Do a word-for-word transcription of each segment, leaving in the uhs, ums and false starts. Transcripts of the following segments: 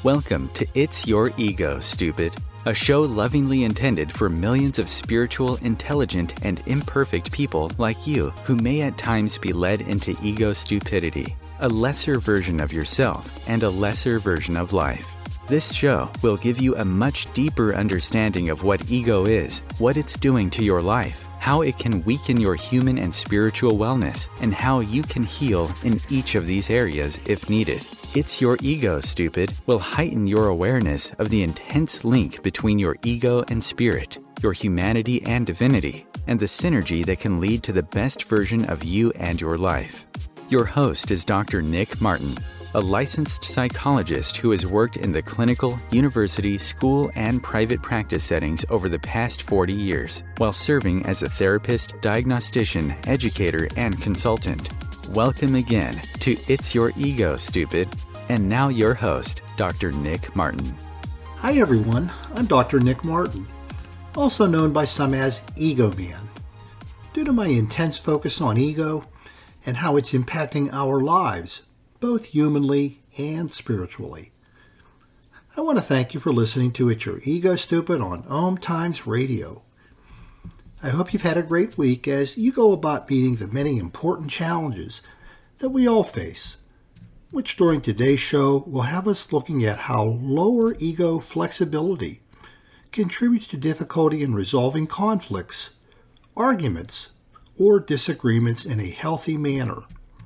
Welcome to It's Your Ego, Stupid, a show lovingly intended for millions of spiritual, intelligent, and imperfect people like you who may at times be led into ego stupidity, a lesser version of yourself and a lesser version of life. This show will give you a much deeper understanding of what ego is, what it's doing to your life, how it can weaken your human and spiritual wellness, and how you can heal in each of these areas if needed. It's Your Ego, Stupid will heighten your awareness of the intense link between your ego and spirit, your humanity and divinity, and the synergy that can lead to the best version of you and your life. Your host is Doctor Nick Martin, a licensed psychologist who has worked in the clinical, university, school, and private practice settings over the past forty years, while serving as a therapist, diagnostician, educator, and consultant. Welcome again to It's Your Ego, Stupid. And now your host, Doctor Nick Martin. Hi everyone, I'm Doctor Nick Martin, also known by some as Ego Man. Due to my intense focus on ego and how it's impacting our lives, both humanly and spiritually, I want to thank you for listening to It's Your Ego, Stupid on Om Times Radio. I hope you've had a great week as you go about meeting the many important challenges that we all face, which during today's show will have us looking at how lower ego flexibility contributes to difficulty in resolving conflicts, arguments, or disagreements in a healthy manner.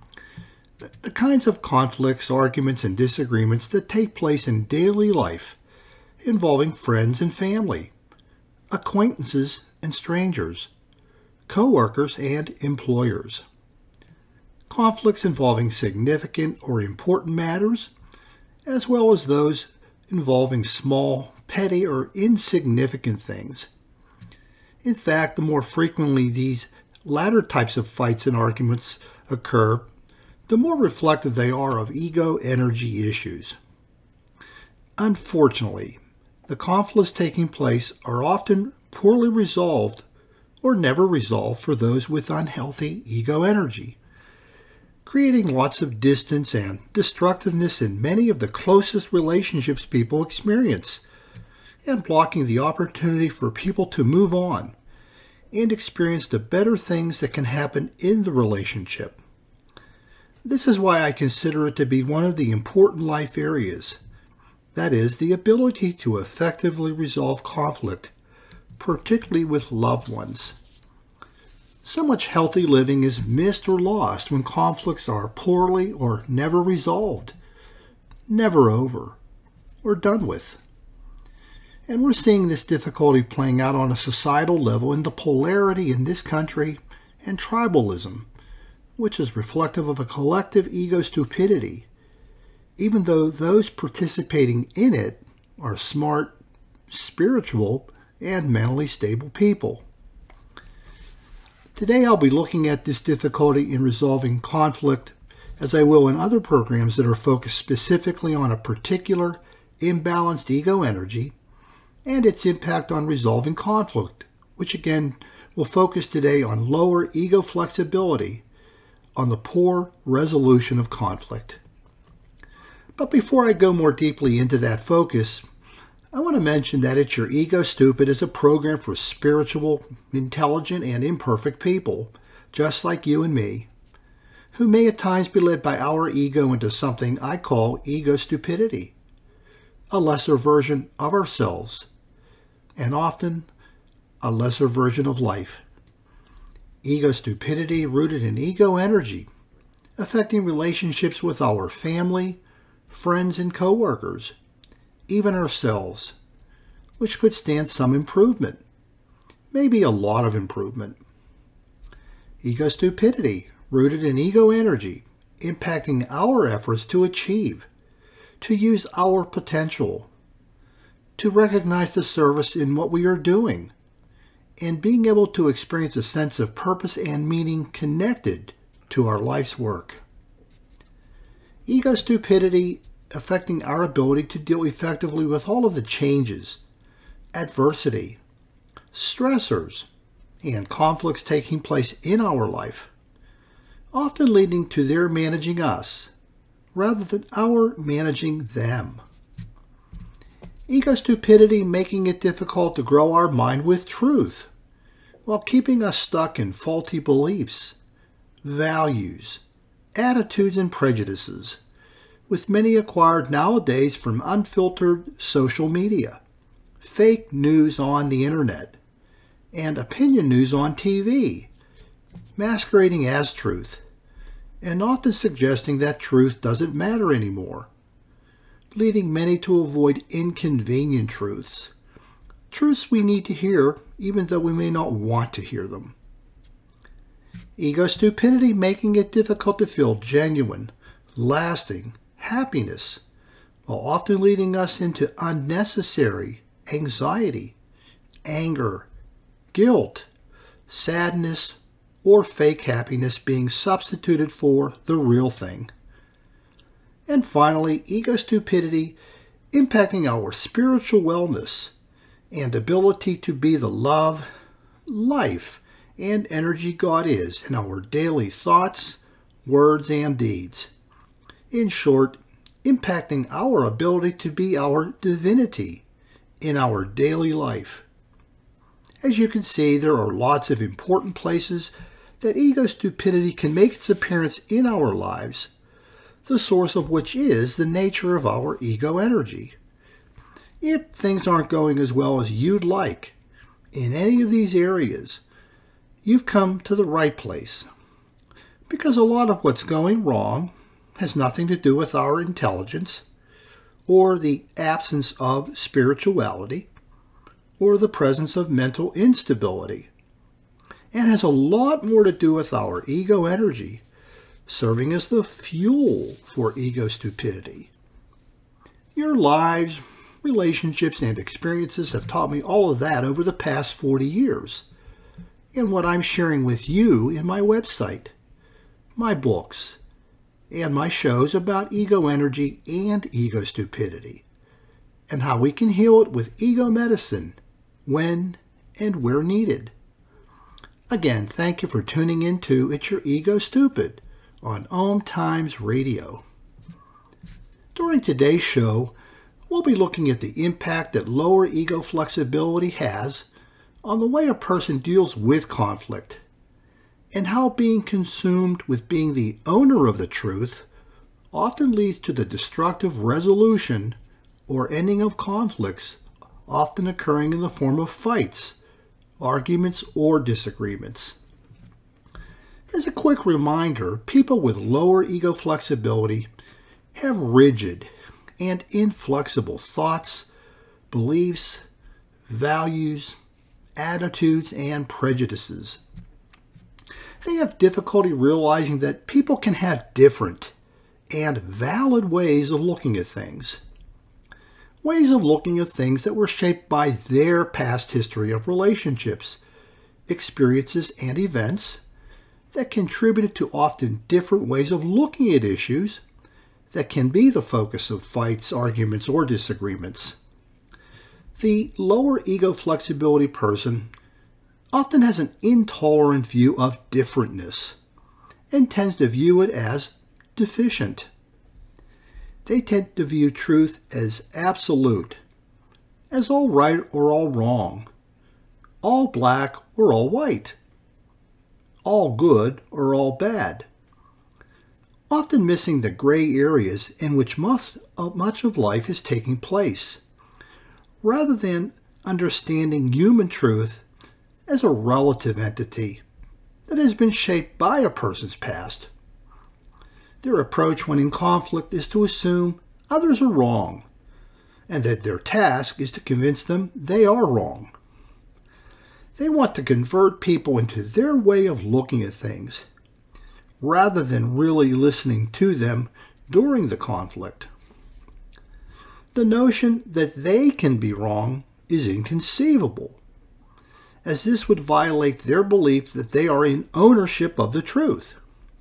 The kinds of conflicts, arguments, and disagreements that take place in daily life involving friends and family, acquaintances and strangers, co-workers and employers. Conflicts involving significant or important matters, as well as those involving small, petty, or insignificant things. In fact, the more frequently these latter types of fights and arguments occur, the more reflective they are of ego energy issues. Unfortunately, the conflicts taking place are often poorly resolved or never resolved for those with unhealthy ego energy, creating lots of distance and destructiveness in many of the closest relationships people experience, and blocking the opportunity for people to move on and experience the better things that can happen in the relationship. This is why I consider it to be one of the important life areas, that is, the ability to effectively resolve conflict, particularly with loved ones. So much healthy living is missed or lost when conflicts are poorly or never resolved, never over, or done with. And we're seeing this difficulty playing out on a societal level in the polarity in this country and tribalism, which is reflective of a collective ego stupidity, even though those participating in it are smart, spiritual, and mentally stable people. Today I'll be looking at this difficulty in resolving conflict, as I will in other programs that are focused specifically on a particular imbalanced ego energy and its impact on resolving conflict, which again will focus today on lower ego flexibility, on the poor resolution of conflict. But before I go more deeply into that focus, I want to mention that It's Your Ego, Stupid is a program for spiritual, intelligent, and imperfect people, just like you and me, who may at times be led by our ego into something I call ego stupidity, a lesser version of ourselves, and often a lesser version of life. Ego stupidity rooted in ego energy, affecting relationships with our family, friends, and co-workers, even ourselves, which could stand some improvement, maybe a lot of improvement. Ego stupidity, rooted in ego energy, impacting our efforts to achieve, to use our potential, to recognize the service in what we are doing, and being able to experience a sense of purpose and meaning connected to our life's work. Ego stupidity affecting our ability to deal effectively with all of the changes, adversity, stressors, and conflicts taking place in our life, often leading to their managing us rather than our managing them. Ego stupidity making it difficult to grow our mind with truth, while keeping us stuck in faulty beliefs, values, attitudes, and prejudices, with many acquired nowadays from unfiltered social media, fake news on the internet, and opinion news on T V, masquerading as truth, and often suggesting that truth doesn't matter anymore, leading many to avoid inconvenient truths, truths we need to hear even though we may not want to hear them. Ego stupidity making it difficult to feel genuine, lasting happiness, while often leading us into unnecessary anxiety, anger, guilt, sadness, or fake happiness being substituted for the real thing. And finally, ego stupidity impacting our spiritual wellness and ability to be the love, life, and energy God is in our daily thoughts, words, and deeds. In short, impacting our ability to be our divinity in our daily life. As you can see, there are lots of important places that ego stupidity can make its appearance in our lives, the source of which is the nature of our ego energy. If things aren't going as well as you'd like in any of these areas, you've come to the right place, because a lot of what's going wrong has nothing to do with our intelligence, or the absence of spirituality, or the presence of mental instability, and has a lot more to do with our ego energy serving as the fuel for ego stupidity. Your lives, relationships, and experiences have taught me all of that over the past forty years, and what I'm sharing with you in my website, my books, and my shows about ego energy and ego stupidity, and how we can heal it with ego medicine when and where needed. Again, thank you for tuning in to It's Your Ego Stupid on Om Times Radio. During today's show, we'll be looking at the impact that lower ego flexibility has on the way a person deals with conflict, and how being consumed with being the owner of the truth often leads to the destructive resolution or ending of conflicts, often occurring in the form of fights, arguments, or disagreements. As a quick reminder, people with lower ego flexibility have rigid and inflexible thoughts, beliefs, values, attitudes, and prejudices. They have difficulty realizing that people can have different and valid ways of looking at things. Ways of looking at things that were shaped by their past history of relationships, experiences, and events that contributed to often different ways of looking at issues that can be the focus of fights, arguments, or disagreements. The lower ego flexibility person often has an intolerant view of differentness and tends to view it as deficient. They tend to view truth as absolute, as all right or all wrong, all black or all white, all good or all bad, often missing the gray areas in which much, uh, much of life is taking place, rather than understanding human truth as a relative entity that has been shaped by a person's past. Their approach when in conflict is to assume others are wrong, and that their task is to convince them they are wrong. They want to convert people into their way of looking at things, rather than really listening to them during the conflict. The notion that they can be wrong is inconceivable, as this would violate their belief that they are in ownership of the truth.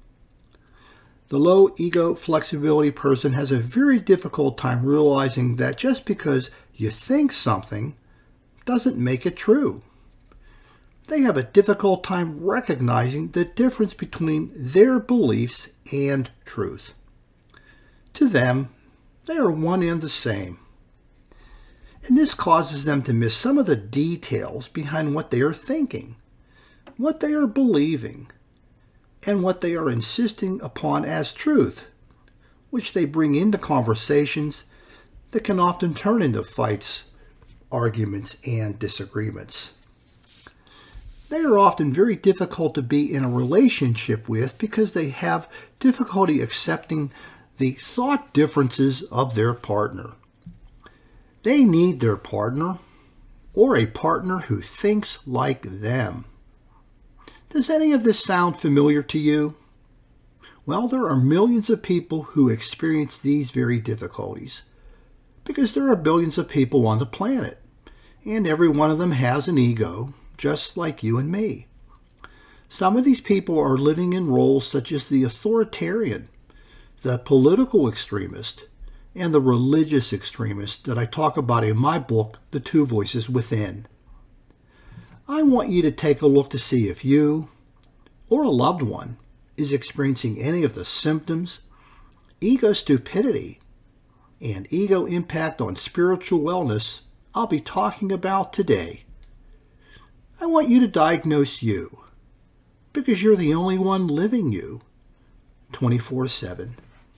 The low ego flexibility person has a very difficult time realizing that just because you think something doesn't make it true. They have a difficult time recognizing the difference between their beliefs and truth. To them, they are one and the same. And this causes them to miss some of the details behind what they are thinking, what they are believing, and what they are insisting upon as truth, which they bring into conversations that can often turn into fights, arguments, and disagreements. They are often very difficult to be in a relationship with because they have difficulty accepting the thought differences of their partner. They need their partner or a partner who thinks like them. Does any of this sound familiar to you? Well, there are millions of people who experience these very difficulties because there are billions of people on the planet, and every one of them has an ego, just like you and me. Some of these people are living in roles such as the authoritarian, the political extremist, and the religious extremist that I talk about in my book, The Two Voices Within. I want you to take a look to see if you or a loved one is experiencing any of the symptoms, ego stupidity, and ego impact on spiritual wellness I'll be talking about today. I want you to diagnose you because you're the only one living you twenty-four seven.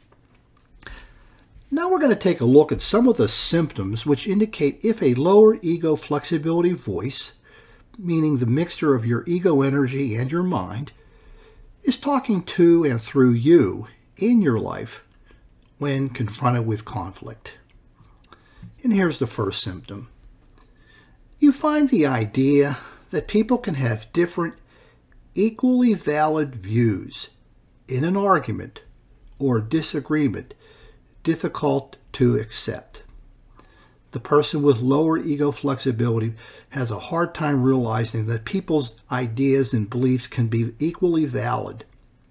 Now we're going to take a look at some of the symptoms which indicate if a lower ego flexibility voice, meaning the mixture of your ego energy and your mind, is talking to and through you in your life when confronted with conflict. And here's the first symptom. You find the idea that people can have different, equally valid views in an argument or disagreement difficult to accept. The person with lower ego flexibility has a hard time realizing that people's ideas and beliefs can be equally valid.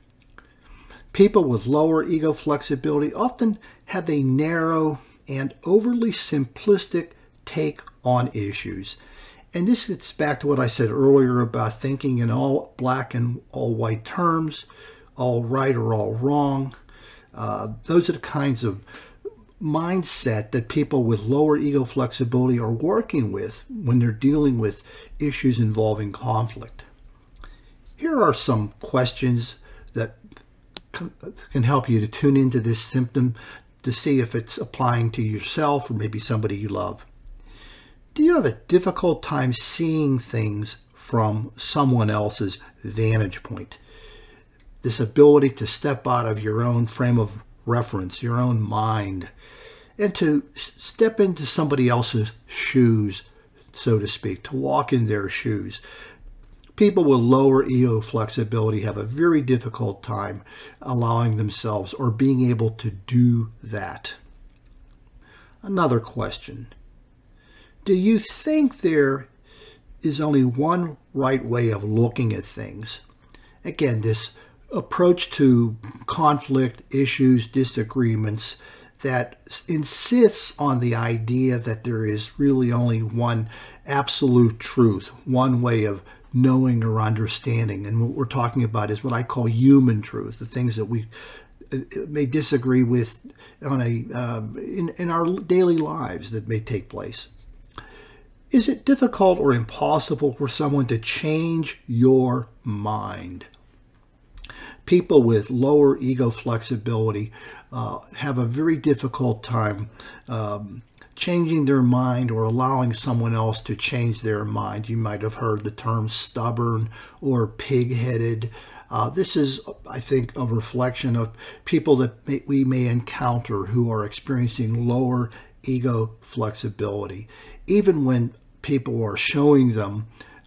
People with lower ego flexibility often have a narrow and overly simplistic take on issues. And this gets back to what I said earlier about thinking in all black and all white terms, all right or all wrong. Uh, those are the kinds of mindset that people with lower ego flexibility are working with when they're dealing with issues involving conflict. Here are some questions that can help you to tune into this symptom to see if it's applying to yourself or maybe somebody you love. Do you have a difficult time seeing things from someone else's vantage point? This ability to step out of your own frame of reference, your own mind, and to step into somebody else's shoes, so to speak, to walk in their shoes. People with lower ego flexibility have a very difficult time allowing themselves or being able to do that. Another question. Do you think there is only one right way of looking at things? Again, this approach to conflict, issues, disagreements that insists on the idea that there is really only one absolute truth, one way of knowing or understanding. And what we're talking about is what I call human truth, the things that we may disagree with on a uh, in, in our daily lives that may take place. Is it difficult or impossible for someone to change your mind? People with lower ego flexibility uh, have a very difficult time um, changing their mind or allowing someone else to change their mind. You might have heard the term stubborn or pig-headed. Uh, this is, I think, a reflection of people that may, we may encounter who are experiencing lower ego flexibility. Even when people are showing them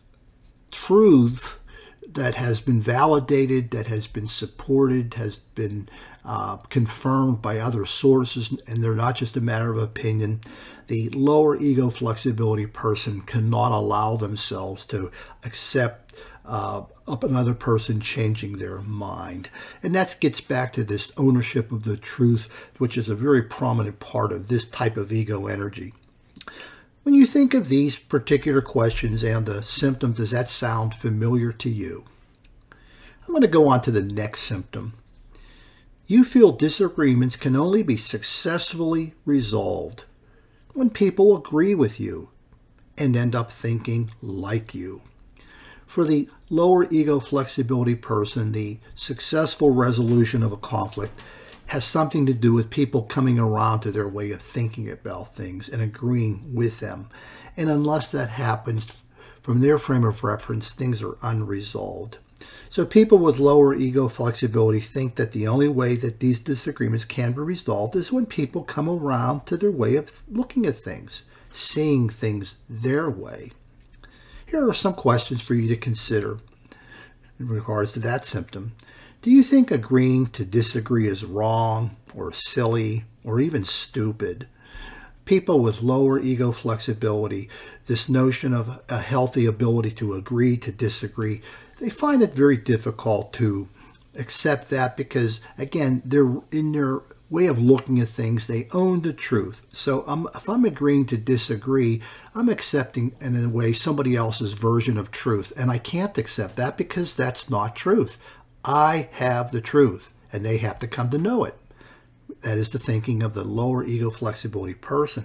truth that has been validated, that has been supported, has been uh, confirmed by other sources, and they're not just a matter of opinion, the lower ego flexibility person cannot allow themselves to accept uh, another person changing their mind. And that gets back to this ownership of the truth, which is a very prominent part of this type of ego energy. When you think of these particular questions and the symptoms, does that sound familiar to you? I'm going to go on to the next symptom. You feel disagreements can only be successfully resolved. when people agree with you and end up thinking like you. For the lower ego flexibility person, the successful resolution of a conflict has something to do with people coming around to their way of thinking about things and agreeing with them. And unless that happens, from their frame of reference, things are unresolved. So people with lower ego flexibility think that the only way that these disagreements can be resolved is when people come around to their way of looking at things, seeing things their way. Here are some questions for you to consider in regards to that symptom. Do you think agreeing to disagree is wrong or silly or even stupid? People with lower ego flexibility, this notion of a healthy ability to agree to disagree, they find it very difficult to accept that because, again, they're in their way of looking at things, they own the truth. So um, if I'm agreeing to disagree, I'm accepting, in a way, somebody else's version of truth. And I can't accept that because that's not truth. I have the truth, and they have to come to know it. That is the thinking of the lower ego flexibility person.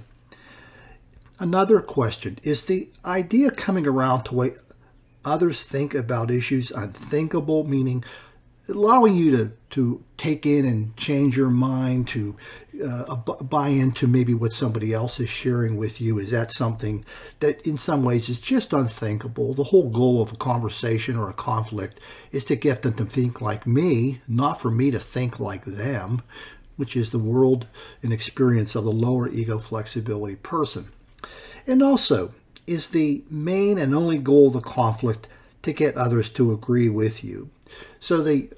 Another question, is the idea coming around to way others think about issues unthinkable, meaning allowing you to, to take in and change your mind, to uh, buy into maybe what somebody else is sharing with you? Is that something that in some ways is just unthinkable? The whole goal of a conversation or a conflict is to get them to think like me, not for me to think like them, which is the world and experience of the lower ego flexibility person. And also, is the main and only goal of the conflict to get others to agree with you? So the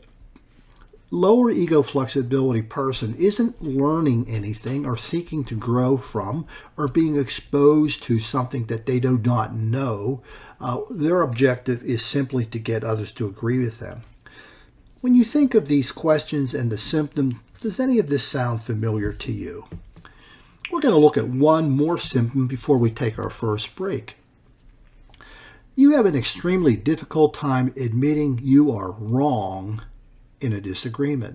lower ego flexibility person isn't learning anything or seeking to grow from or being exposed to something that they do not know. Uh, their objective is simply to get others to agree with them. When you think of these questions and the symptoms, does any of this sound familiar to you? We're going to look at one more symptom before we take our first break. You have an extremely difficult time admitting you are wrong in a disagreement.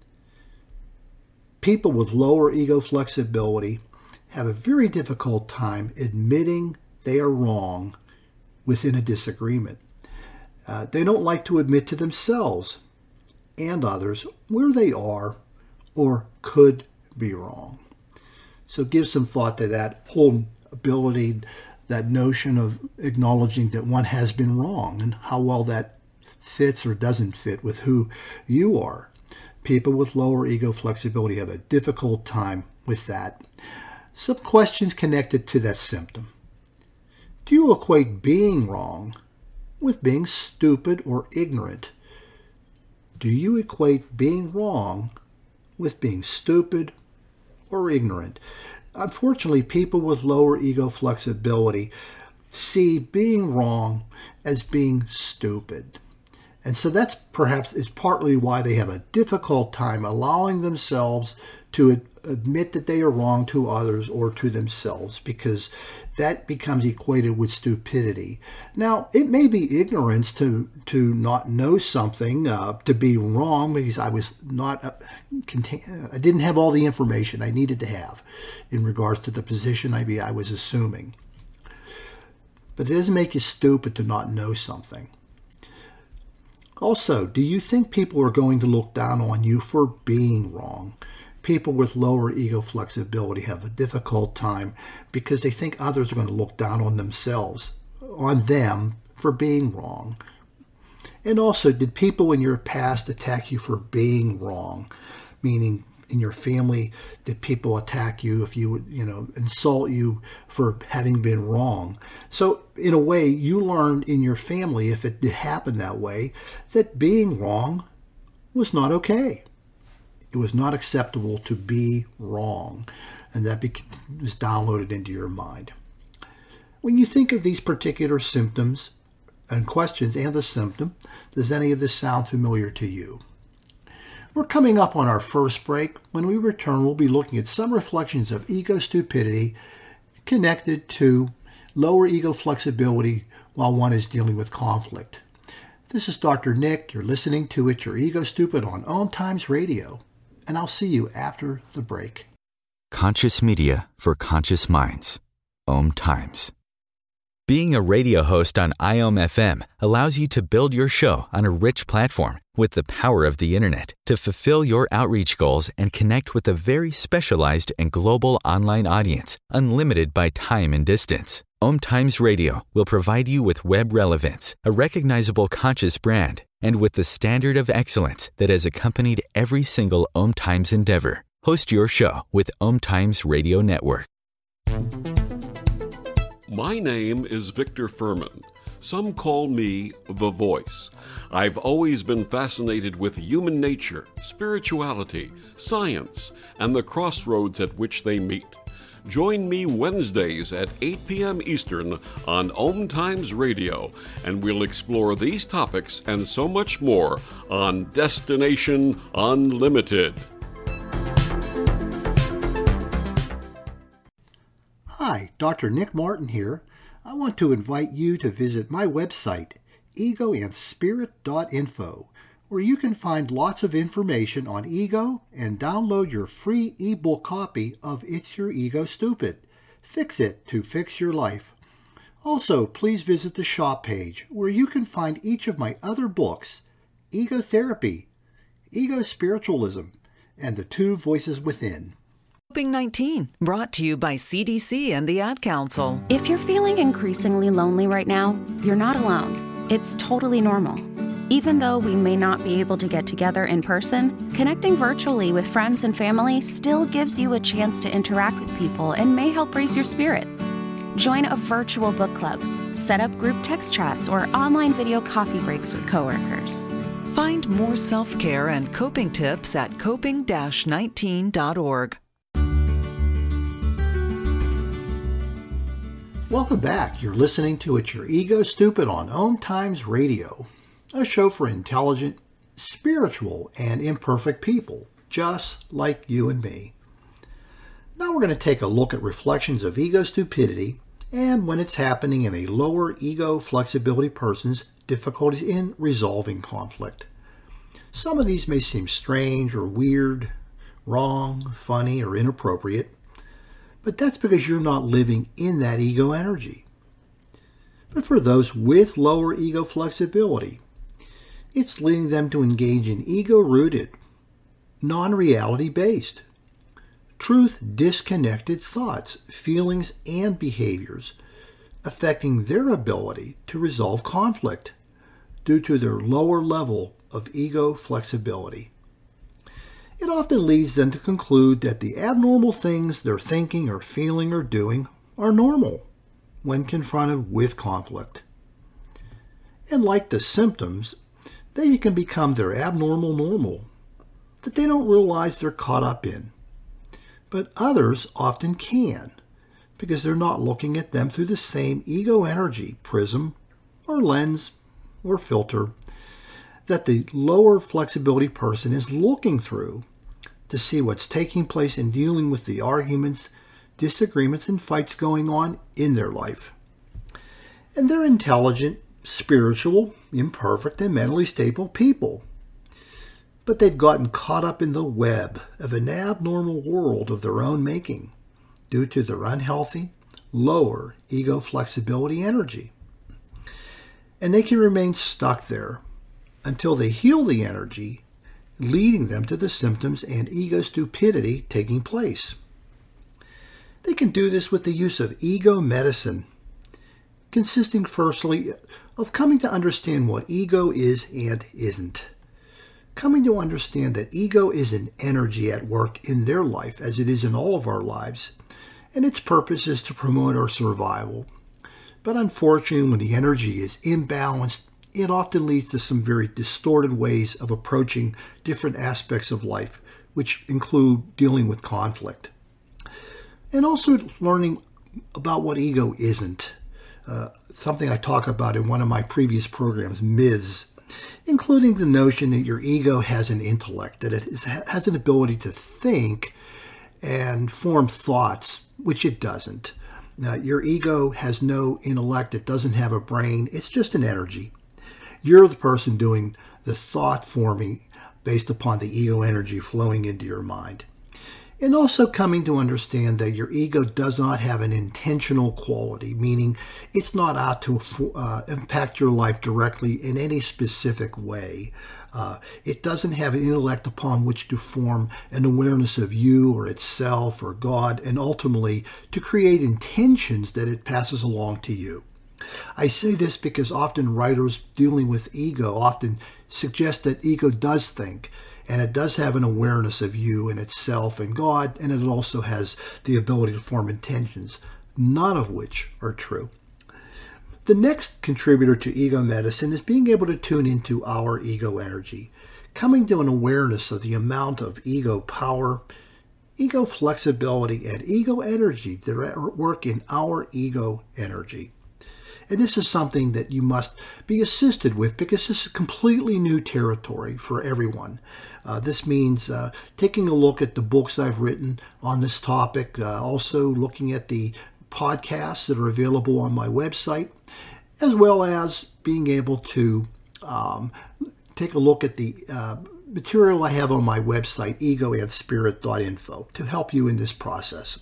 People with lower ego flexibility have a very difficult time admitting they are wrong within a disagreement. Uh, they don't like to admit to themselves and others where they are or could be wrong. So give some thought to that whole ability, that notion of acknowledging that one has been wrong and how well that fits or doesn't fit with who you are. People with lower ego flexibility have a difficult time with that. Some questions connected to that symptom. Do you equate being wrong with being stupid or ignorant? Do you equate being wrong with being stupid or ignorant? Unfortunately, people with lower ego flexibility see being wrong as being stupid. And so that's perhaps is partly why they have a difficult time allowing themselves to ad- admit that they are wrong to others or to themselves, because that becomes equated with stupidity. Now, it may be ignorance to to not know something, uh, to be wrong because I was not, uh, contain- I didn't have all the information I needed to have in regards to the position I, I was assuming. But it doesn't make you stupid to not know something. Also, do you think people are going to look down on you for being wrong? People with lower ego flexibility have a difficult time because they think others are going to look down on themselves, on them for being wrong. And also, did people in your past attack you for being wrong? Meaning, in your family, did people attack you if you would, you know, insult you for having been wrong? So in a way, you learned in your family, if it did happen that way, that being wrong was not okay. It was not acceptable to be wrong. And that was downloaded into your mind. When you think of these particular symptoms and questions and the symptom, does any of this sound familiar to you? We're coming up on our first break. When we return, we'll be looking at some reflections of ego stupidity connected to lower ego flexibility while one is dealing with conflict. This is Doctor Nick. You're listening to It's Your Ego Stupid on On Times Radio, and I'll see you after the break. Conscious media for conscious minds. Om Times. Being a radio host on I O M F M allows you to build your show on a rich platform with the power of the internet to fulfill your outreach goals and connect with a very specialized and global online audience, unlimited by time and distance. Om Times Radio will provide you with web relevance, a recognizable conscious brand, and with the standard of excellence that has accompanied every single Om Times endeavor. Host your show with Om Times Radio Network. My name is Victor Furman. Some call me The Voice. I've always been fascinated with human nature, spirituality, science, and the crossroads at which they meet. Join me Wednesdays at eight p.m. Eastern on Om Times Radio, and we'll explore these topics and so much more on Destination Unlimited. Hi, Doctor Nick Martin here. I want to invite you to visit my website, ego and spirit dot info, where you can find lots of information on ego and download your free ebook copy of It's Your Ego Stupid. Fix it to fix your life. Also, please visit the shop page where you can find each of my other books, Ego Therapy, Ego Spiritualism, and The Two Voices Within. Coping nineteen, brought to you by C D C and the Ad Council. If you're feeling increasingly lonely right now, you're not alone. It's totally normal. Even though we may not be able to get together in person, connecting virtually with friends and family still gives you a chance to interact with people and may help raise your spirits. Join a virtual book club, set up group text chats, or online video coffee breaks with coworkers. Find more self-care and coping tips at coping nineteen dot org. Welcome back. You're listening to It's Your Ego Stupid on Om Times Radio, a show for intelligent, spiritual, and imperfect people, just like you and me. Now we're going to take a look at reflections of ego stupidity and when it's happening in a lower ego flexibility person's difficulties in resolving conflict. Some of these may seem strange or weird, wrong, funny, or inappropriate, but that's because you're not living in that ego energy. But for those with lower ego flexibility, it's leading them to engage in ego-rooted, non-reality-based, truth-disconnected thoughts, feelings, and behaviors, affecting their ability to resolve conflict due to their lower level of ego flexibility. It often leads them to conclude that the abnormal things they're thinking or feeling or doing are normal when confronted with conflict. And like the symptoms, they can become their abnormal normal that they don't realize they're caught up in. But others often can, because they're not looking at them through the same ego energy prism or lens or filter that the lower flexibility person is looking through to see what's taking place in dealing with the arguments, disagreements, and fights going on in their life. And they're intelligent, spiritual, imperfect, and mentally stable people. But they've gotten caught up in the web of an abnormal world of their own making due to their unhealthy, lower ego flexibility energy. And they can remain stuck there until they heal the energy, leading them to the symptoms and ego stupidity taking place. They can do this with the use of ego medicine, consisting firstly of coming to understand what ego is and isn't. Coming to understand that ego is an energy at work in their life, as it is in all of our lives, and its purpose is to promote our survival. But unfortunately, when the energy is imbalanced, it often leads to some very distorted ways of approaching different aspects of life, which include dealing with conflict. And also learning about what ego isn't. Uh, something I talk about in one of my previous programs, Myths, including the notion that your ego has an intellect, that it is, has an ability to think and form thoughts, which it doesn't. Now, your ego has no intellect, it doesn't have a brain, it's just an energy. You're the person doing the thought forming based upon the ego energy flowing into your mind. And also coming to understand that your ego does not have an intentional quality, meaning it's not out to uh, impact your life directly in any specific way. Uh, it doesn't have an intellect upon which to form an awareness of you or itself or God, and ultimately to create intentions that it passes along to you. I say this because often writers dealing with ego often suggest that ego does think, and it does have an awareness of you and itself and God, and it also has the ability to form intentions, none of which are true. The next contributor to ego medicine is being able to tune into our ego energy, coming to an awareness of the amount of ego power, ego flexibility, and ego energy that work in our ego energy. And this is something that you must be assisted with because this is completely new territory for everyone. Uh, this means uh, taking a look at the books I've written on this topic, uh, also looking at the podcasts that are available on my website, as well as being able to um, take a look at the uh, material I have on my website, ego and spirit dot info, to help you in this process.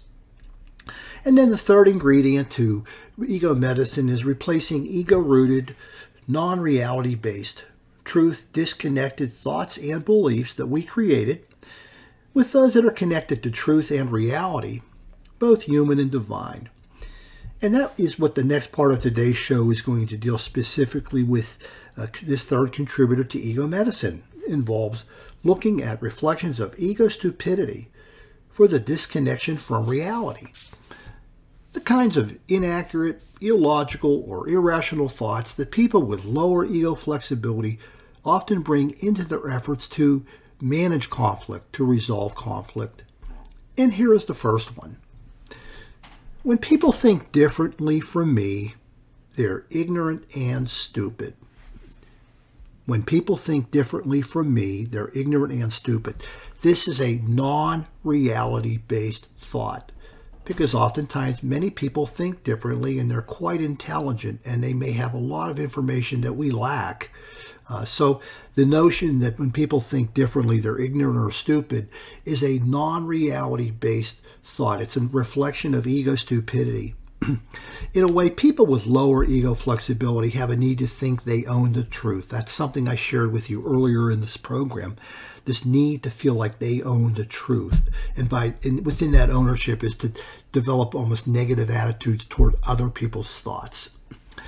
And then the third ingredient to ego medicine is replacing ego-rooted, non-reality-based, truth-disconnected thoughts and beliefs that we created with those that are connected to truth and reality, both human and divine. And that is what the next part of today's show is going to deal specifically with. Uh, this third contributor to ego medicine involves looking at reflections of ego stupidity for the disconnection from reality. The kinds of inaccurate, illogical, or irrational thoughts that people with lower ego flexibility often bring into their efforts to manage conflict, to resolve conflict. And here is the first one. When people think differently from me, they're ignorant and stupid. When people think differently from me, they're ignorant and stupid. This is a non-reality-based thought, because oftentimes many people think differently and they're quite intelligent and they may have a lot of information that we lack. Uh, so the notion that when people think differently they're ignorant or stupid is a non-reality based thought. It's a reflection of ego stupidity. In a way, people with lower ego flexibility have a need to think they own the truth. That's something I shared with you earlier in this program. This need to feel like they own the truth. And by and within that ownership is to develop almost negative attitudes toward other people's thoughts.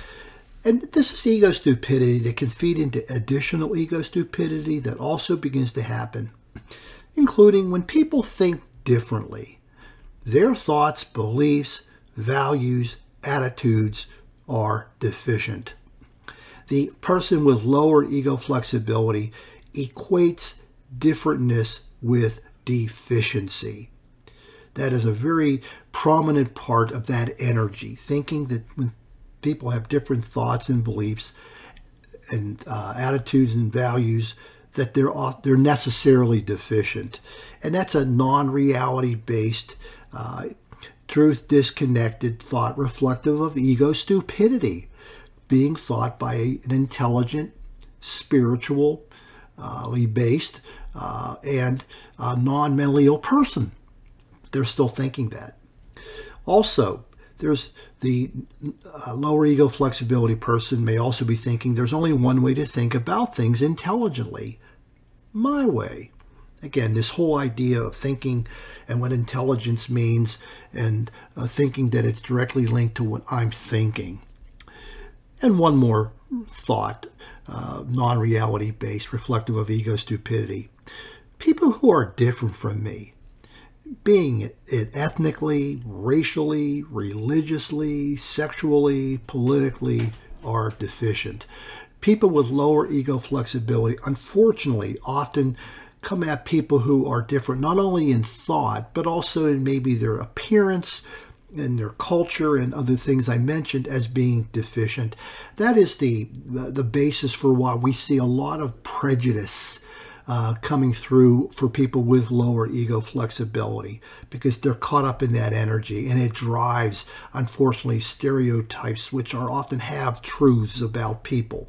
And this is ego stupidity that can feed into additional ego stupidity that also begins to happen, including when people think differently. Their thoughts, beliefs, values, attitudes are deficient. The person with lower ego flexibility equates differentness with deficiency. That is a very prominent part of that energy, thinking that when people have different thoughts and beliefs and uh, attitudes and values, that they're off, they're necessarily deficient. And that's a non-reality based, uh, truth-disconnected thought reflective of ego stupidity, being thought by an intelligent, spiritually based, uh, and uh, non-mentally ill person. They're still thinking that. Also, there's the uh, lower ego flexibility person may also be thinking there's only one way to think about things intelligently, my way. Again, this whole idea of thinking and what intelligence means, and uh, thinking that it's directly linked to what I'm thinking. And one more thought, uh, non-reality based, reflective of ego stupidity. People who are different from me, being it, it ethnically, racially, religiously, sexually, politically, are deficient. People with lower ego flexibility, unfortunately, often come at people who are different, not only in thought, but also in maybe their appearance and their culture and other things I mentioned as being deficient. That is the, the, the basis for why we see a lot of prejudice Uh, coming through for people with lower ego flexibility, because they're caught up in that energy, and it drives, unfortunately, stereotypes which are often have truths about people.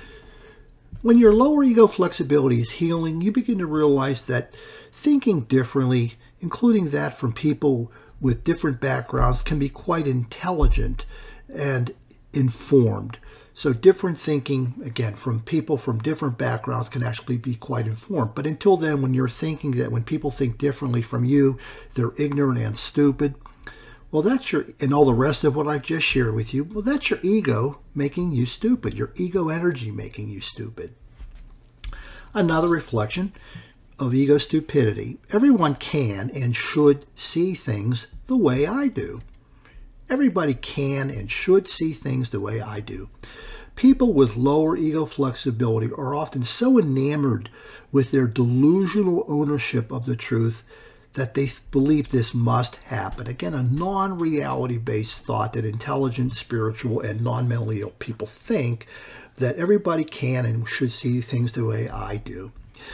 When your lower ego flexibility is healing, you begin to realize that thinking differently including that from people with different backgrounds, can be quite intelligent and informed. So different thinking, again, from people from different backgrounds can actually be quite informed. But until then, when you're thinking that when people think differently from you, they're ignorant and stupid, well, that's your, and all the rest of what I've just shared with you, well, that's your ego making you stupid, your ego energy making you stupid. Another reflection of ego stupidity. Everyone can and should see things the way I do. Everybody can and should see things the way I do. People with lower ego flexibility are often so enamored with their delusional ownership of the truth that they believe this must happen. Again, a non-reality based thought that intelligent, spiritual, and non-mentally ill people think that everybody can and should see things the way I do.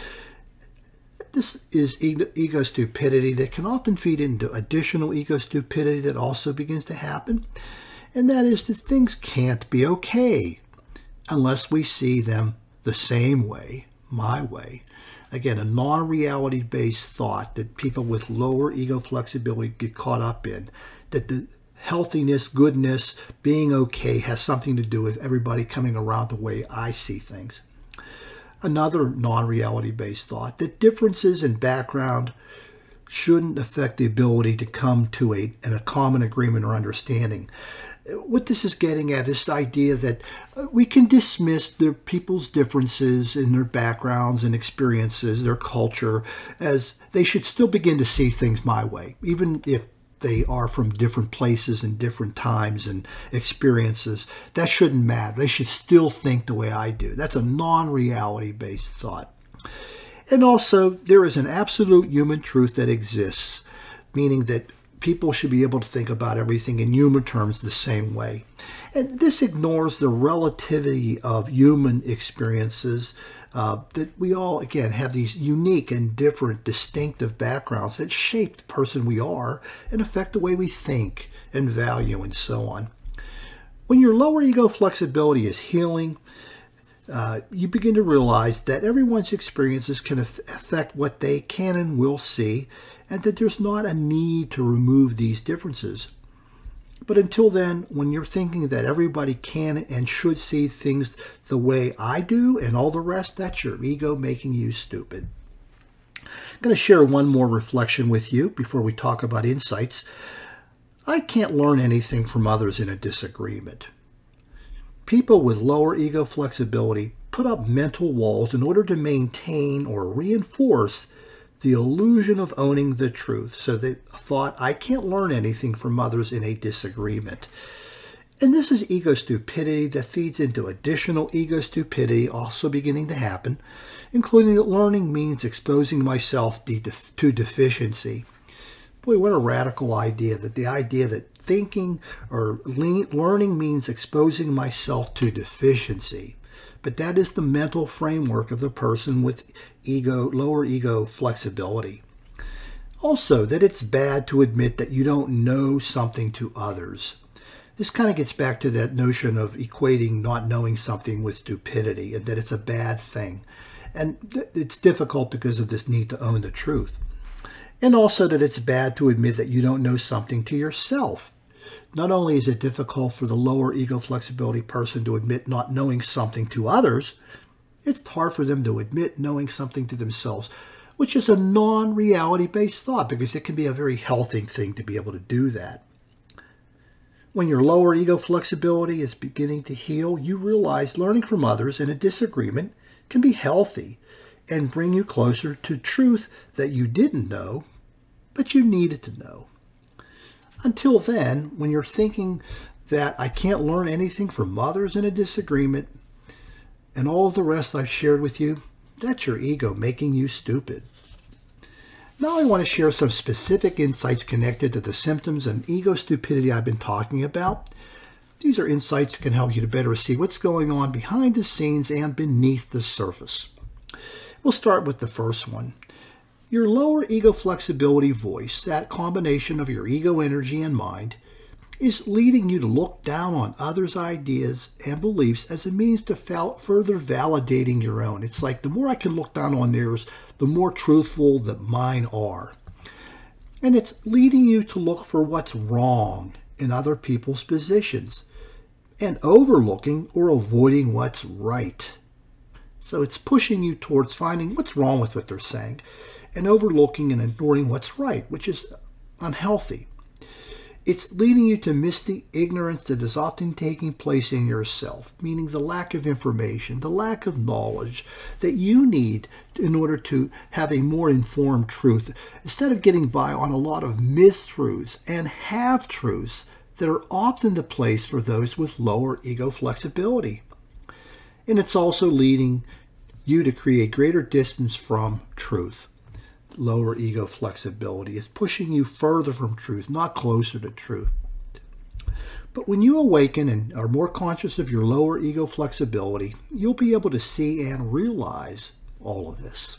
This is ego stupidity that can often feed into additional ego stupidity that also begins to happen. And that is that things can't be okay unless we see them the same way, my way. Again, a non-reality based thought that people with lower ego flexibility get caught up in, that the healthiness, goodness, being okay has something to do with everybody coming around the way I see things. Another non-reality based thought that differences in background shouldn't affect the ability to come to a, a common agreement or understanding. What this is getting at is the idea that we can dismiss the people's differences in their backgrounds and experiences, their culture, as they should still begin to see things my way, even if they are from different places and different times and experiences. That shouldn't matter. They should still think the way I do. That's a non-reality based thought. And also, there is an absolute human truth that exists, meaning that people should be able to think about everything in human terms the same way. And this ignores the relativity of human experiences, uh, that we all, again, have these unique and different distinctive backgrounds that shape the person we are and affect the way we think and value and so on. When your lower ego flexibility is healing, uh, you begin to realize that everyone's experiences can af- affect what they can and will see, and that there's not a need to remove these differences. But until then, when you're thinking that everybody can and should see things the way I do and all the rest, that's your ego making you stupid. I'm going to share one more reflection with you before we talk about insights. I can't learn anything from others in a disagreement. People with lower ego flexibility put up mental walls in order to maintain or reinforce the illusion of owning the truth. So they thought, I can't learn anything from others in a disagreement. And this is ego stupidity that feeds into additional ego stupidity also beginning to happen, including that learning means exposing myself de- to deficiency. Boy, what a radical idea, that the idea that thinking or le- learning means exposing myself to deficiency. But that is the mental framework of the person with ego, lower ego flexibility. Also, that it's bad to admit that you don't know something to others. This kind of gets back to that notion of equating not knowing something with stupidity, and that it's a bad thing. And th- it's difficult because of this need to own the truth. And also that it's bad to admit that you don't know something to yourself. Not only is it difficult for the lower ego flexibility person to admit not knowing something to others, it's hard for them to admit knowing something to themselves, which is a non-reality based thought, because it can be a very healthy thing to be able to do that. When your lower ego flexibility is beginning to heal, you realize learning from others in a disagreement can be healthy and bring you closer to truth that you didn't know, but you needed to know. Until then, when you're thinking that I can't learn anything from others in a disagreement, and all of the rest I've shared with you, that's your ego making you stupid. Now I want to share some specific insights connected to the symptoms of ego stupidity I've been talking about. These are insights that can help you to better see what's going on behind the scenes and beneath the surface. We'll start with the first one. Your lower ego flexibility voice, that combination of your ego energy and mind, is leading you to look down on others' ideas and beliefs as a means to fal- further validating your own. It's like the more I can look down on theirs, the more truthful that mine are. And it's leading you to look for what's wrong in other people's positions and overlooking or avoiding what's right. So it's pushing you towards finding what's wrong with what they're saying and overlooking and ignoring what's right, which is unhealthy. It's leading you to miss the ignorance that is often taking place in yourself, meaning the lack of information, the lack of knowledge that you need in order to have a more informed truth, instead of getting by on a lot of mistruths and half-truths that are often the place for those with lower ego flexibility. And it's also leading you to create greater distance from truth. Lower ego flexibility is pushing you further from truth, not closer to truth. But when you awaken and are more conscious of your lower ego flexibility, you'll be able to see and realize all of this.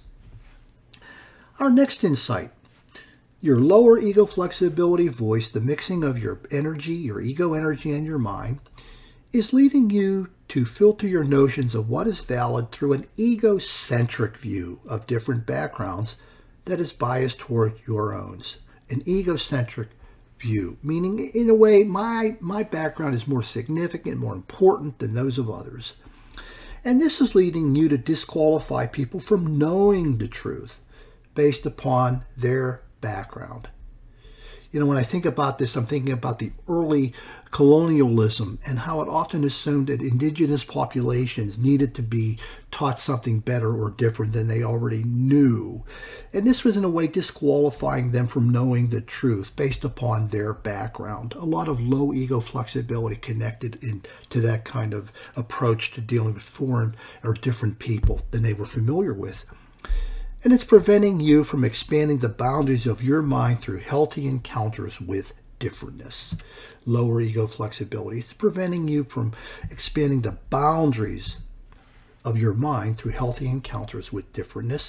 Our next insight, your lower ego flexibility voice, the mixing of your energy, your ego energy, and your mind, is leading you to filter your notions of what is valid through an egocentric view of different backgrounds that is biased toward your own. An egocentric view, meaning in a way my, my background is more significant, more important than those of others. And this is leading you to disqualify people from knowing the truth based upon their background. You know, when I think about this, I'm thinking about the early colonialism and how it often assumed that indigenous populations needed to be taught something better or different than they already knew. And this was in a way disqualifying them from knowing the truth based upon their background. A lot of low ego flexibility connected in, to that kind of approach to dealing with foreign or different people than they were familiar with. And it's preventing you from expanding the boundaries of your mind through healthy encounters with differentness. Lower ego flexibility. It's preventing you from expanding the boundaries of your mind through healthy encounters with differentness.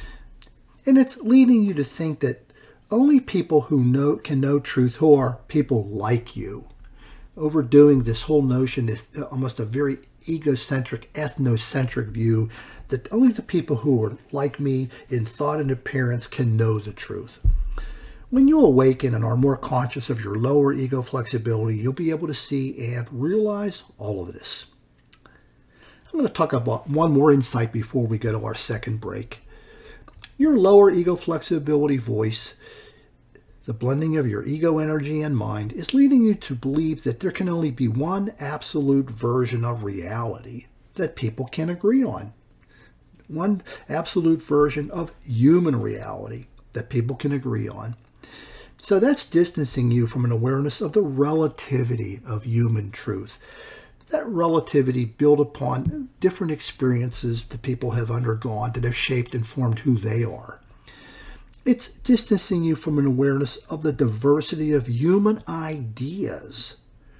And it's leading you to think that only people who know can know truth, who are people like you. Overdoing this whole notion is almost a very egocentric, ethnocentric view that only the people who are like me in thought and appearance can know the truth. When you awaken and are more conscious of your lower ego flexibility, you'll be able to see and realize all of this. I'm going to talk about one more insight before we go to our second break. Your lower ego flexibility voice, the blending of your ego energy and mind, is leading you to believe that there can only be one absolute version of reality that people can agree on. One absolute version of human reality that people can agree on. So that's distancing you from an awareness of the relativity of human truth. That relativity built upon different experiences that people have undergone that have shaped and formed who they are. It's distancing you from an awareness of the diversity of human ideas.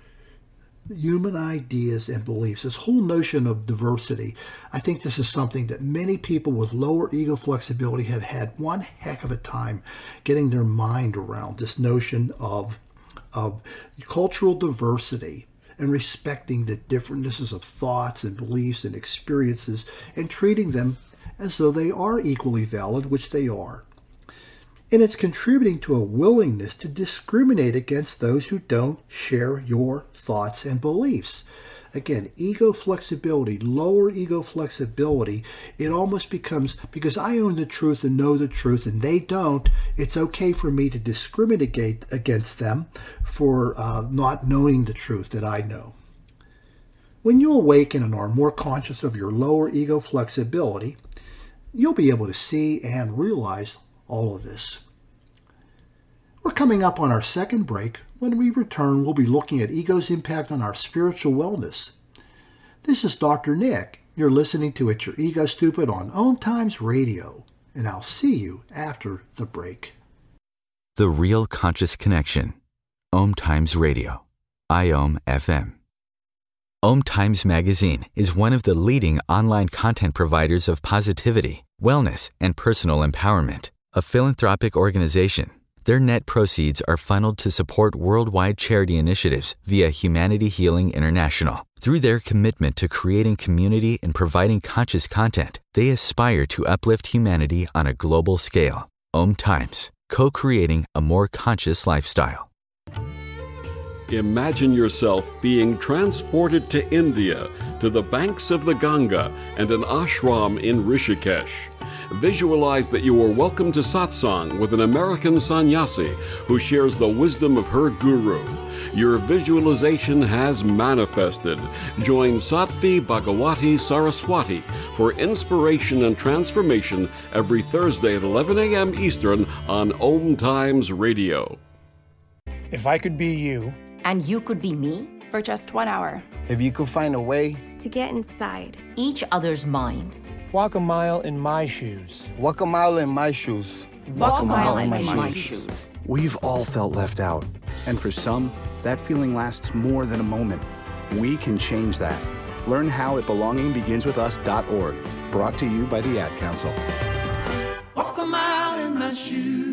Human ideas and beliefs. This whole notion of diversity, I think this is something that many people with lower ego flexibility have had one heck of a time getting their mind around. This notion of, of cultural diversity and respecting the differences of thoughts and beliefs and experiences and treating them as though they are equally valid, which they are. And it's contributing to a willingness to discriminate against those who don't share your thoughts and beliefs. Again, ego flexibility, lower ego flexibility, it almost becomes, because I own the truth and know the truth and they don't, it's okay for me to discriminate against them for uh, not knowing the truth that I know. When you awaken and are more conscious of your lower ego flexibility, you'll be able to see and realize all of this. We're coming up on our second break. When we return, we'll be looking at ego's impact on our spiritual wellness. This is Doctor Nick. You're listening to It's Your Ego Stupid on Om Times Radio, and I'll see you after the break. The Real Conscious Connection. Om Times Radio. I O M F M. Om Times Magazine is one of the leading online content providers of positivity, wellness, and personal empowerment. A philanthropic organization, their net proceeds are funneled to support worldwide charity initiatives via Humanity Healing International. Through their commitment to creating community and providing conscious content, they aspire to uplift humanity on a global scale. Om Times, co-creating a more conscious lifestyle. Imagine yourself being transported to India, to the banks of the Ganga and an ashram in Rishikesh. Visualize that you are welcome to satsang with an American sannyasi who shares the wisdom of her guru. Your visualization has manifested. Join Sattvi Bhagawati Saraswati for inspiration and transformation every Thursday at eleven a.m. Eastern on Om Times Radio. If I could be you, and you could be me, for just one hour. If you could find a way to get inside each other's mind. Walk a mile in my shoes. Walk a mile in my shoes. Walk, Walk a mile, mile in, in my, my shoes. shoes. We've all felt left out. And for some, that feeling lasts more than a moment. We can change that. Learn how at belonging begins with us dot org. Brought to you by the Ad Council. Walk a mile in my shoes.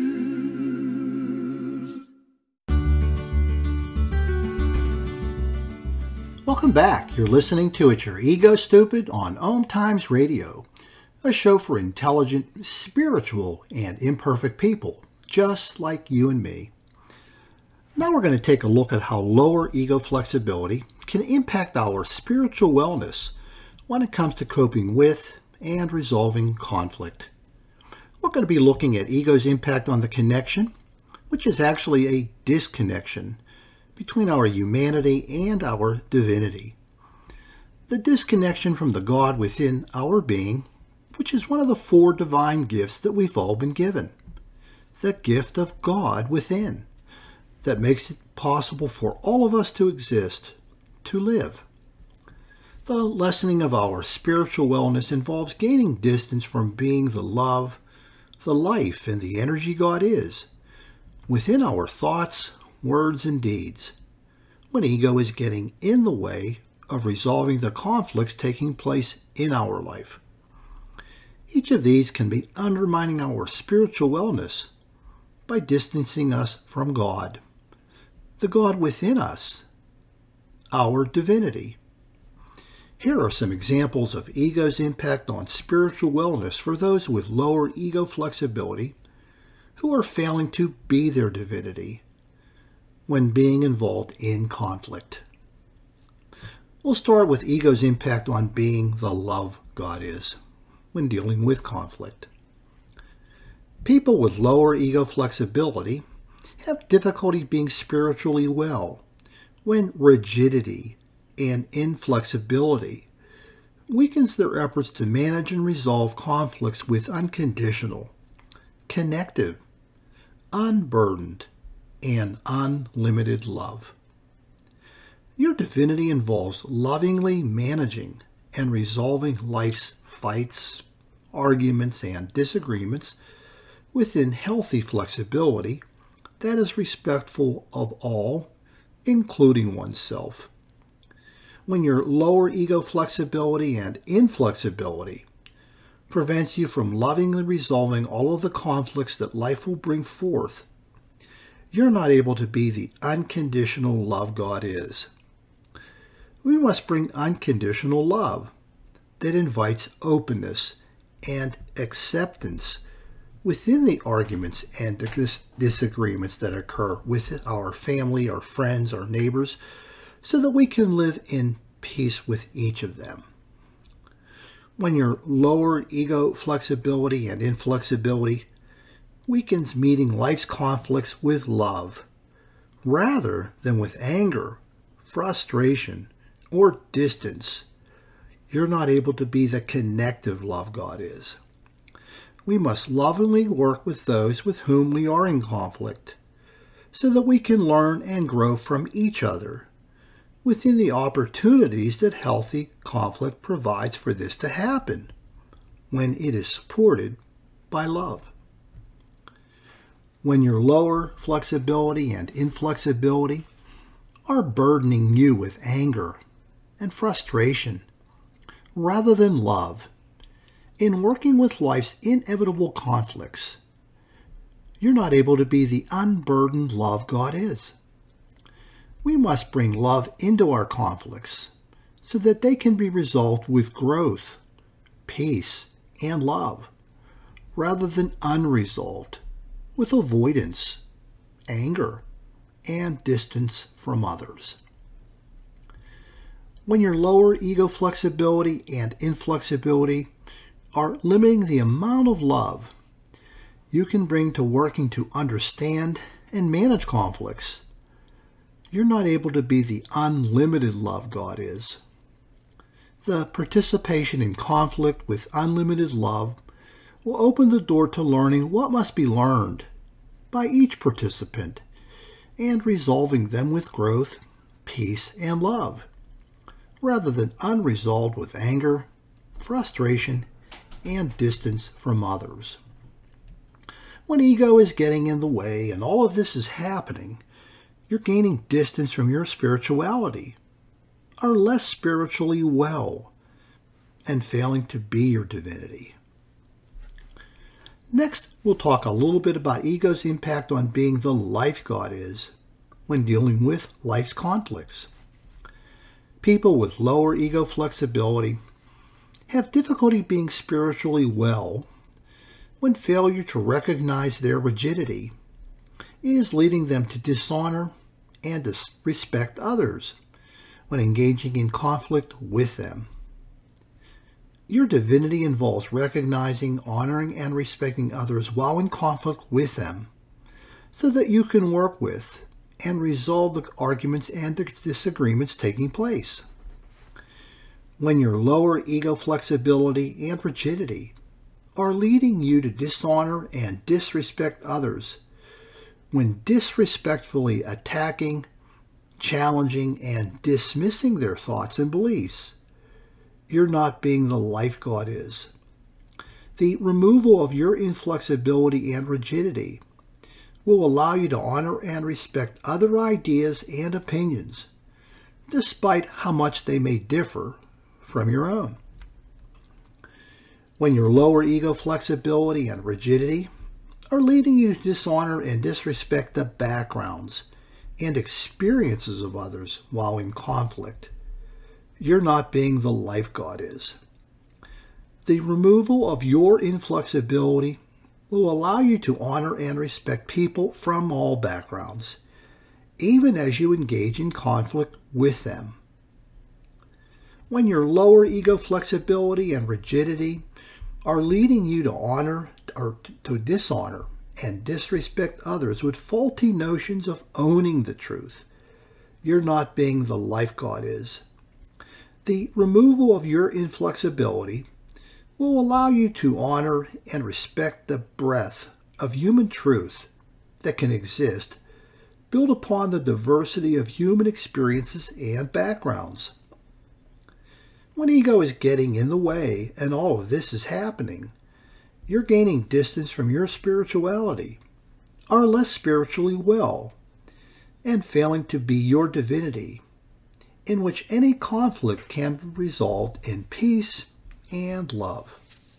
Welcome back. You're listening to It's Your Ego Stupid on Om Times Radio, a show for intelligent, spiritual, and imperfect people, just like you and me. Now we're going to take a look at how lower ego flexibility can impact our spiritual wellness when it comes to coping with and resolving conflict. We're going to be looking at ego's impact on the connection, which is actually a disconnection between our humanity and our divinity. The disconnection from the God within our being, which is one of the four divine gifts that we've all been given. The gift of God within, that makes it possible for all of us to exist, to live. The lessening of our spiritual wellness involves gaining distance from being the love, the life, and the energy God is, within our thoughts, words, and deeds, when ego is getting in the way of resolving the conflicts taking place in our life. Each of these can be undermining our spiritual wellness by distancing us from God, the God within us, our divinity. Here are some examples of ego's impact on spiritual wellness for those with lower ego flexibility who are failing to be their divinity when being involved in conflict. We'll start with ego's impact on being the love God is when dealing with conflict. People with lower ego flexibility have difficulty being spiritually well when rigidity and inflexibility weakens their efforts to manage and resolve conflicts with unconditional, connective, unburdened, and unlimited love. Your divinity involves lovingly managing and resolving life's fights, arguments, and disagreements within healthy flexibility that is respectful of all, including oneself. When your lower ego flexibility and inflexibility prevents you from lovingly resolving all of the conflicts that life will bring forth, you're not able to be the unconditional love God is. We must bring unconditional love that invites openness and acceptance within the arguments and the dis- disagreements that occur with our family, our friends, our neighbors, so that we can live in peace with each of them. When your lower ego flexibility and inflexibility weakens meeting life's conflicts with love, rather than with anger, frustration, or distance, you're not able to be the connective love God is. We must lovingly work with those with whom we are in conflict, so that we can learn and grow from each other within the opportunities that healthy conflict provides for this to happen, when it is supported by love. When your lower flexibility and inflexibility are burdening you with anger and frustration, rather than love, in working with life's inevitable conflicts, you're not able to be the unburdened love God is. We must bring love into our conflicts so that they can be resolved with growth, peace, and love, rather than unresolved with avoidance, anger, and distance from others. When your lower ego flexibility and inflexibility are limiting the amount of love you can bring to working to understand and manage conflicts, you're not able to be the unlimited love God is. The participation in conflict with unlimited love will open the door to learning what must be learned by each participant and resolving them with growth, peace, and love, rather than unresolved with anger, frustration, and distance from others. When ego is getting in the way and all of this is happening, you're gaining distance from your spirituality, are less spiritually well, and failing to be your divinity. Next, we'll talk a little bit about ego's impact on being the life God is when dealing with life's conflicts. People with lower ego flexibility have difficulty being spiritually well when failure to recognize their rigidity is leading them to dishonor and disrespect others when engaging in conflict with them. Your divinity involves recognizing, honoring, and respecting others while in conflict with them so that you can work with and resolve the arguments and the disagreements taking place. When your lower ego flexibility and rigidity are leading you to dishonor and disrespect others, when disrespectfully attacking, challenging, and dismissing their thoughts and beliefs, you're not being the life God is. The removal of your inflexibility and rigidity will allow you to honor and respect other ideas and opinions, despite how much they may differ from your own. When your lower ego flexibility and rigidity are leading you to dishonor and disrespect the backgrounds and experiences of others while in conflict, you're not being the life God is. The removal of your inflexibility will allow you to honor and respect people from all backgrounds, even as you engage in conflict with them. When your lower ego flexibility and rigidity are leading you to honor or to dishonor and disrespect others with faulty notions of owning the truth, you're not being the life God is. The removal of your inflexibility will allow you to honor and respect the breadth of human truth that can exist, built upon the diversity of human experiences and backgrounds. When ego is getting in the way and all of this is happening, you're gaining distance from your spirituality, are less spiritually well, and failing to be your divinity, in which any conflict can be resolved in peace and love.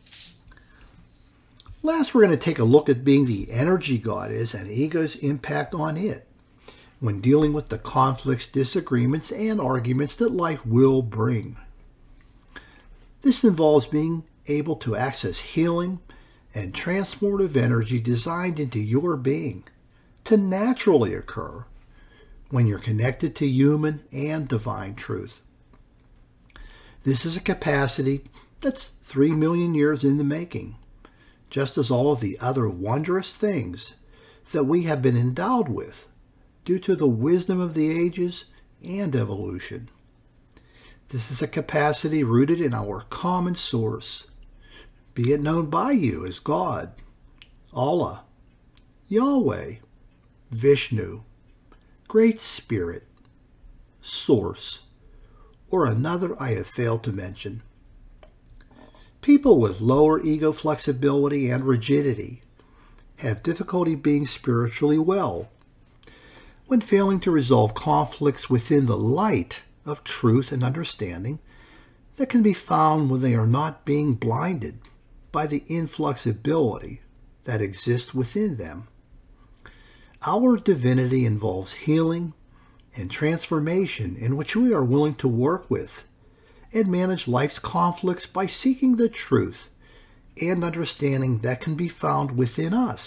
Last, we're going to take a look at being the energy God is and ego's impact on it when dealing with the conflicts, disagreements, and arguments that life will bring. This involves being able to access healing and transformative energy designed into your being to naturally occur when you're connected to human and divine truth. This is a capacity that's three million years in the making, just as all of the other wondrous things that we have been endowed with due to the wisdom of the ages and evolution. This is a capacity rooted in our common source, be it known by you as God, Allah, Yahweh, Vishnu, Great Spirit, Source, or another I have failed to mention. People with lower ego flexibility and rigidity have difficulty being spiritually well when failing to resolve conflicts within the light of truth and understanding that can be found when they are not being blinded by the inflexibility that exists within them. Our divinity involves healing and transformation in which we are willing to work with and manage life's conflicts by seeking the truth and understanding that can be found within us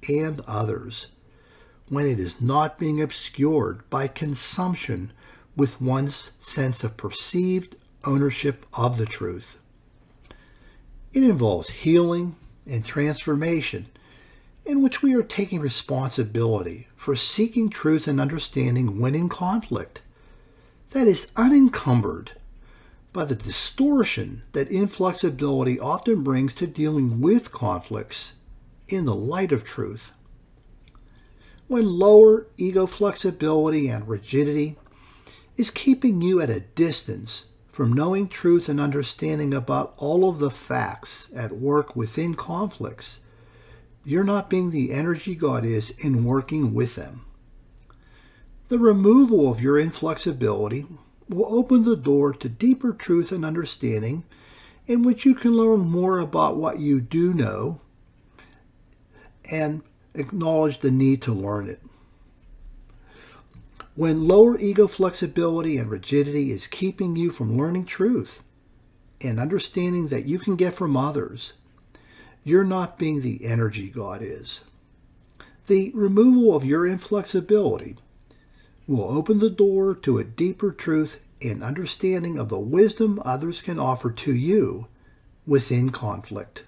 and others, when it is not being obscured by consumption with one's sense of perceived ownership of the truth. It involves healing and transformation, in which we are taking responsibility for seeking truth and understanding when in conflict, that is unencumbered by the distortion that inflexibility often brings to dealing with conflicts in the light of truth. When lower ego flexibility and rigidity is keeping you at a distance from knowing truth and understanding about all of the facts at work within conflicts, you're not being the energy God is in working with them. The removal of your inflexibility will open the door to deeper truth and understanding, in which you can learn more about what you do know and acknowledge the need to learn it. When lower ego flexibility and rigidity is keeping you from learning truth and understanding that you can get from others, you're not being the energy God is. The removal of your inflexibility will open the door to a deeper truth and understanding of the wisdom others can offer to you within conflict.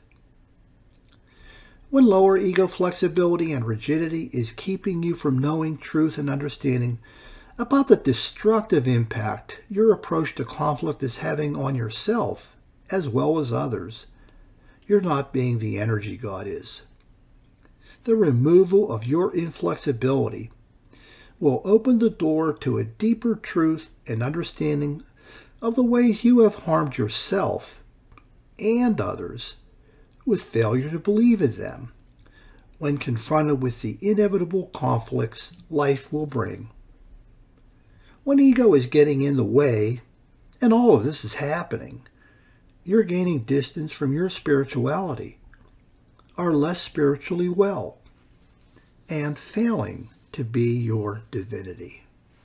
When lower ego flexibility and rigidity is keeping you from knowing truth and understanding about the destructive impact your approach to conflict is having on yourself as well as others, you're not being the energy God is. The removal of your inflexibility will open the door to a deeper truth and understanding of the ways you have harmed yourself and others with failure to believe in them when confronted with the inevitable conflicts life will bring. When ego is getting in the way, and all of this is happening, you're gaining distance from your spirituality, are less spiritually well, and failing to be your divinity.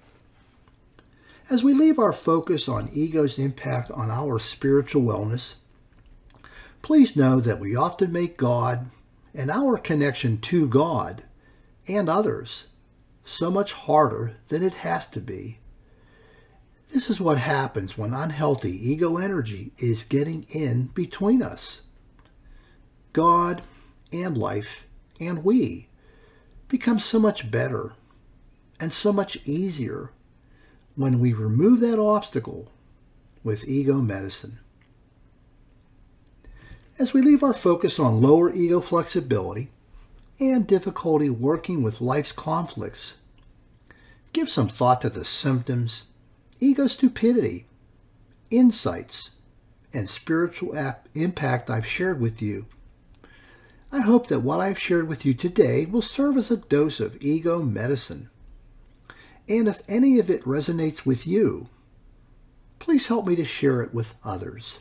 As we leave our focus on ego's impact on our spiritual wellness, please know that we often make God and our connection to God and others so much harder than it has to be. This is what happens when unhealthy ego energy is getting in between us. God and life and we become so much better and so much easier when we remove that obstacle with ego medicine. As we leave our focus on lower ego flexibility and difficulty working with life's conflicts, give some thought to the symptoms, ego stupidity, insights, and spiritual ap- impact I've shared with you. I hope that what I've shared with you today will serve as a dose of ego medicine. And if any of it resonates with you, please help me to share it with others.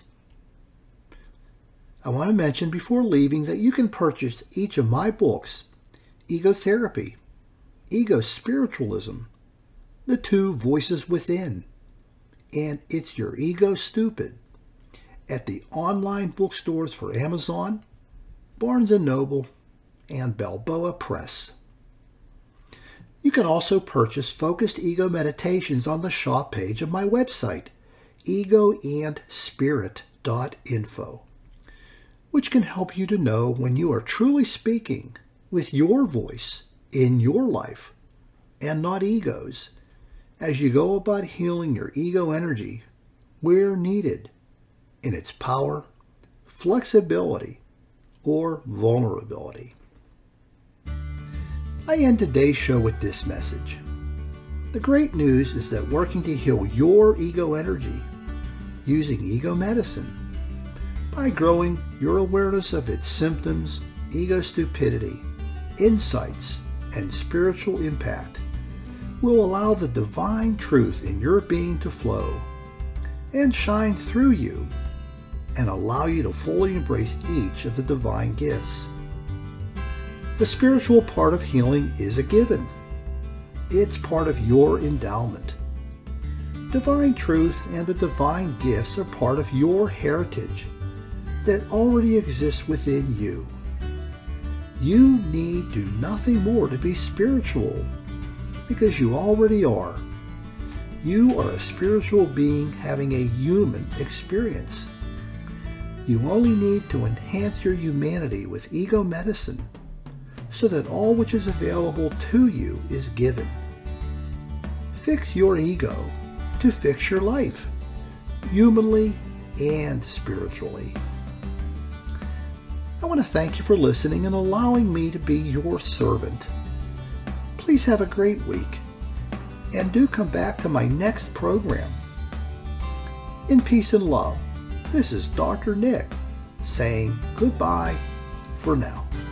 I want to mention before leaving that you can purchase each of my books, Ego Therapy, Ego Spiritualism, The Two Voices Within, and It's Your Ego Stupid, at the online bookstores for Amazon, Barnes and Noble, and Balboa Press. You can also purchase Focused Ego Meditations on the shop page of my website, ego and spirit dot info, which can help you to know when you are truly speaking with your voice in your life and not ego's, as you go about healing your ego energy where needed in its power, flexibility, or vulnerability. I end today's show with this message. The great news is that working to heal your ego energy using ego medicine, by growing your awareness of its symptoms, ego stupidity, insights, and spiritual impact, will allow the divine truth in your being to flow and shine through you and allow you to fully embrace each of the divine gifts. The spiritual part of healing is a given. It's part of your endowment. Divine truth and the divine gifts are part of your heritage that already exists within you. You need do nothing more to be spiritual, because you already are. You are a spiritual being having a human experience. You only need to enhance your humanity with ego medicine so that all which is available to you is given. Fix your ego to fix your life, humanly and spiritually. I want to thank you for listening and allowing me to be your servant. Please have a great week, and do come back to my next program. In peace and love, this is Doctor Nick saying goodbye for now.